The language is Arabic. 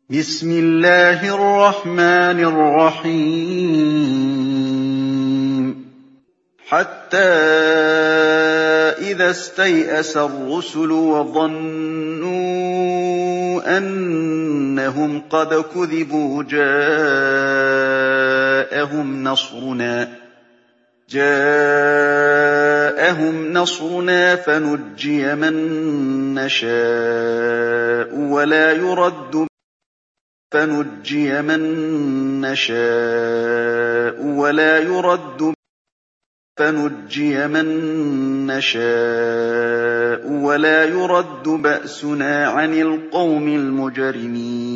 بسم الله الرحمن الرحيم حتى إذا استيأس الرسل وظنوا أنهم قد كذبوا جاءهم نصرنا فنجي من نشاء ولا يرد بأسنا عن القوم المجرمين